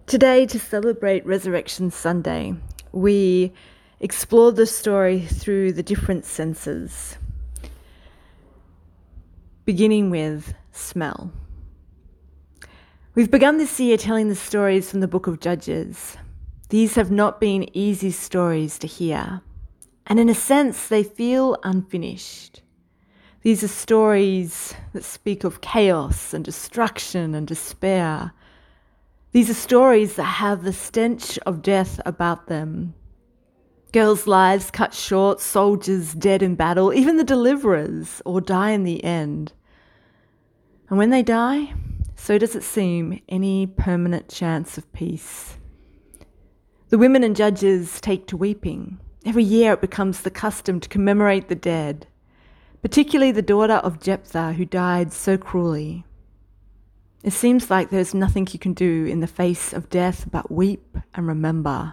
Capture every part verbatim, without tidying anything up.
Today, to celebrate Resurrection Sunday, we explore the story through the different senses, beginning with smell. We've begun this year telling the stories from the book of Judges. These have not been easy stories to hear, and in a sense, they feel unfinished. These are stories that speak of chaos and destruction and despair. These are stories that have the stench of death about them. Girls' lives cut short, soldiers dead in battle, even the deliverers all die in the end. And when they die, so does it seem any permanent chance of peace. The women and judges take to weeping. Every year it becomes the custom to commemorate the dead, particularly the daughter of Jephthah who died so cruelly. It seems like there's nothing you can do in the face of death but weep and remember.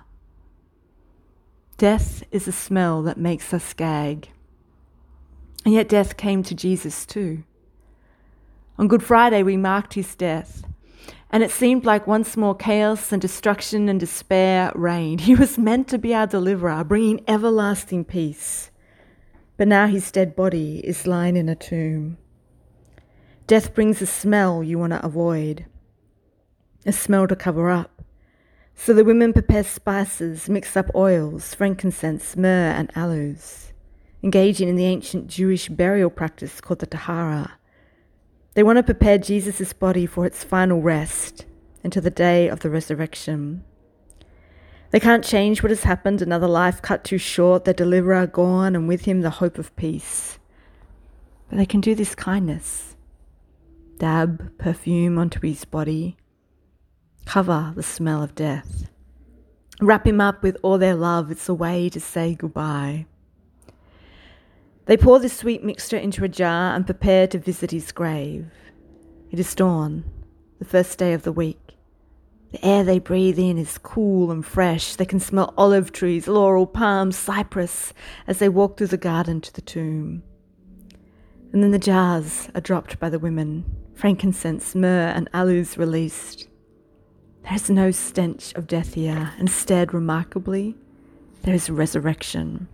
Death is a smell that makes us gag. And yet death came to Jesus too. On Good Friday we marked his death, and it seemed like once more chaos and destruction and despair reigned. He was meant to be our deliverer, bringing everlasting peace. But now his dead body is lying in a tomb. Death brings a smell you want to avoid, a smell to cover up. So the women prepare spices, mix up oils, frankincense, myrrh, and aloes, engaging in the ancient Jewish burial practice called the tahara. They want to prepare Jesus' body for its final rest until the day of the resurrection. They can't change what has happened, another life cut too short, their deliverer gone, and with him the hope of peace. But they can do this kindness. Dab perfume onto his body, cover the smell of death. Wrap him up with all their love, it's a way to say goodbye. They pour this sweet mixture into a jar and prepare to visit his grave. It is dawn, the first day of the week. The air they breathe in is cool and fresh. They can smell olive trees, laurel, palms, cypress as they walk through the garden to the tomb. And then the jars are dropped by the women, frankincense, myrrh, and aloes released. There is no stench of death here. Instead, remarkably, there is resurrection.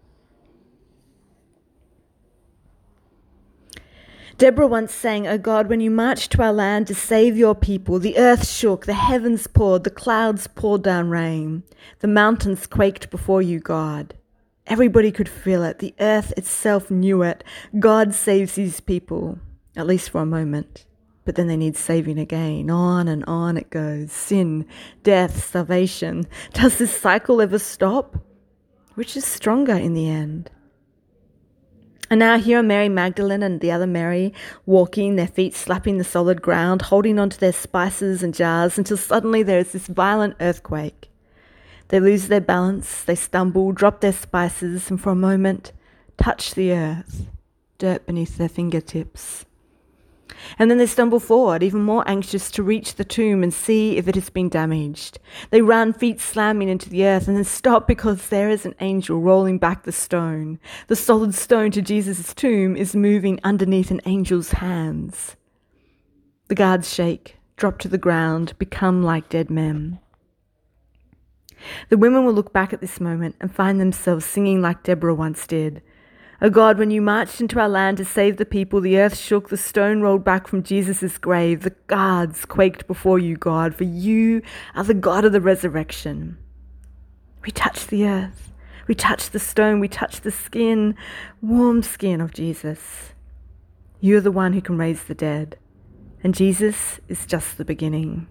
Deborah once sang, "O God, when you marched to our land to save your people, the earth shook, the heavens poured, the clouds poured down rain. The mountains quaked before you, God." Everybody could feel it. The earth itself knew it. God saves his people, at least for a moment. But then they need saving again. On and on it goes. Sin, death, salvation. Does this cycle ever stop? Which is stronger in the end? And now here are Mary Magdalene and the other Mary walking, their feet slapping the solid ground, holding onto their spices and jars until suddenly there is this violent earthquake. They lose their balance, they stumble, drop their spices, and for a moment touch the earth, dirt beneath their fingertips. And then they stumble forward, even more anxious to reach the tomb and see if it has been damaged. They run, feet slamming into the earth, and then stop because there is an angel rolling back the stone. The solid stone to Jesus' tomb is moving underneath an angel's hands. The guards shake, drop to the ground, become like dead men. The women will look back at this moment and find themselves singing like Deborah once did. "O God, when you marched into our land to save the people, the earth shook, the stone rolled back from Jesus' grave. The guards quaked before you, God, for you are the God of the resurrection." We touch the earth. We touch the stone. We touch the skin, warm skin of Jesus. You are the one who can raise the dead. And Jesus is just the beginning.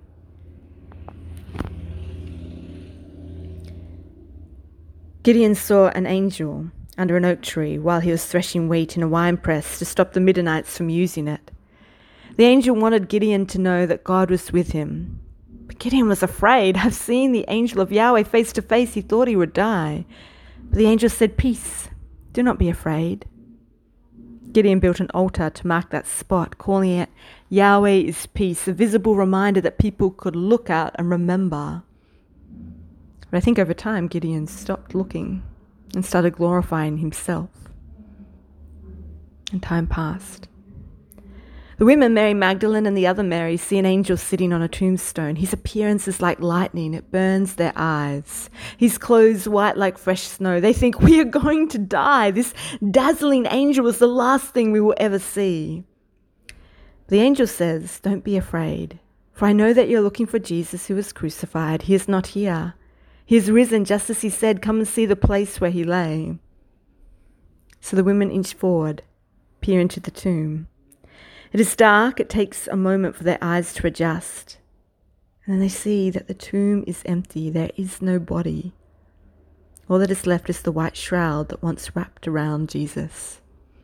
Gideon saw an angel under an oak tree while he was threshing wheat in a winepress to stop the Midianites from using it. The angel wanted Gideon to know that God was with him. But Gideon was afraid. "I've seen the angel of Yahweh face to face." He thought he would die. But the angel said, "Peace, do not be afraid." Gideon built an altar to mark that spot, calling it Yahweh is Peace, a visible reminder that people could look at and remember. But I think over time Gideon stopped looking and started glorifying himself. And time passed. The women, Mary Magdalene and the other Mary, see an angel sitting on a tombstone. His appearance is like lightning. It burns their eyes. His clothes white like fresh snow. They think, we are going to die. This dazzling angel is the last thing we will ever see. The angel says, don't be afraid, for I know that you're looking for Jesus who was crucified. He is not here. He is risen, just as he said. Come and see the place where he lay. So the women inch forward, peer into the tomb. It is dark. It takes a moment for their eyes to adjust. And then they see that the tomb is empty. There is no body. All that is left is the white shroud that once wrapped around Jesus.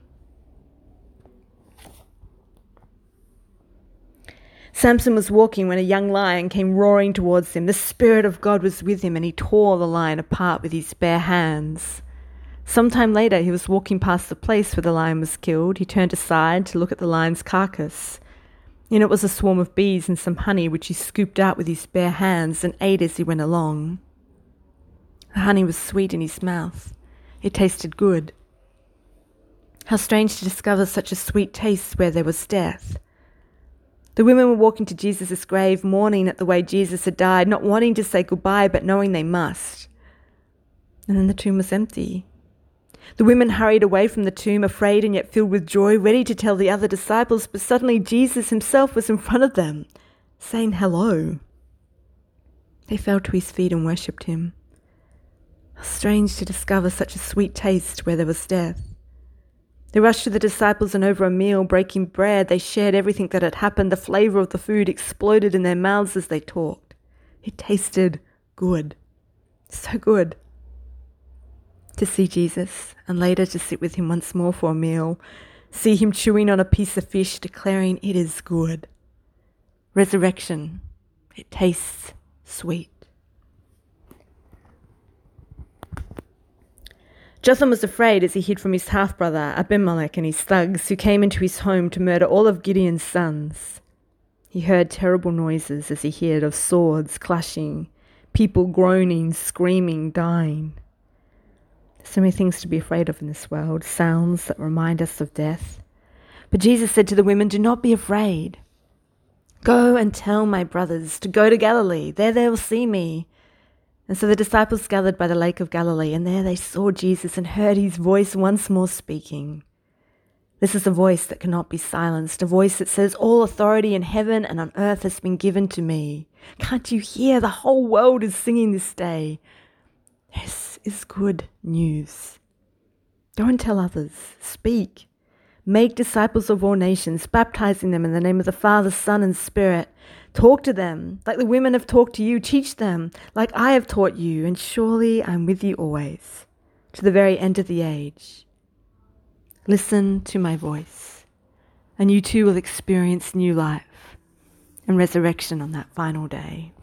Samson was walking when a young lion came roaring towards him. The Spirit of God was with him, and he tore the lion apart with his bare hands. Sometime later, he was walking past the place where the lion was killed. He turned aside to look at the lion's carcass. In it was a swarm of bees and some honey, which he scooped out with his bare hands and ate as he went along. The honey was sweet in his mouth. It tasted good. How strange to discover such a sweet taste where there was death. The women were walking to Jesus' grave, mourning at the way Jesus had died, not wanting to say goodbye, but knowing they must. And then the tomb was empty. The women hurried away from the tomb, afraid and yet filled with joy, ready to tell the other disciples, but suddenly Jesus himself was in front of them, saying hello. They fell to his feet and worshipped him. How strange to discover such a sweet taste where there was death. They rushed to the disciples, and over a meal, breaking bread, they shared everything that had happened. The flavor of the food exploded in their mouths as they talked. It tasted good. So good. To see Jesus, and later to sit with him once more for a meal, see him chewing on a piece of fish, declaring it is good. Resurrection. It tastes sweet. Jotham was afraid as he hid from his half-brother Abimelech and his thugs, who came into his home to murder all of Gideon's sons. He heard terrible noises as he heard of swords clashing, people groaning, screaming, dying. There's so many things to be afraid of in this world, sounds that remind us of death. But Jesus said to the women, do not be afraid. Go and tell my brothers to go to Galilee. There they will see me. And so the disciples gathered by the lake of Galilee, and there they saw Jesus and heard his voice once more speaking. This is a voice that cannot be silenced, a voice that says, all authority in heaven and on earth has been given to me. Can't you hear? The whole world is singing this day. This is good news. Go and tell others. Speak. Make disciples of all nations, baptizing them in the name of the Father, Son, and Spirit. Talk to them like the women have talked to you. Teach them like I have taught you. And surely I'm with you always, to the very end of the age. Listen to my voice, and you too will experience new life and resurrection on that final day.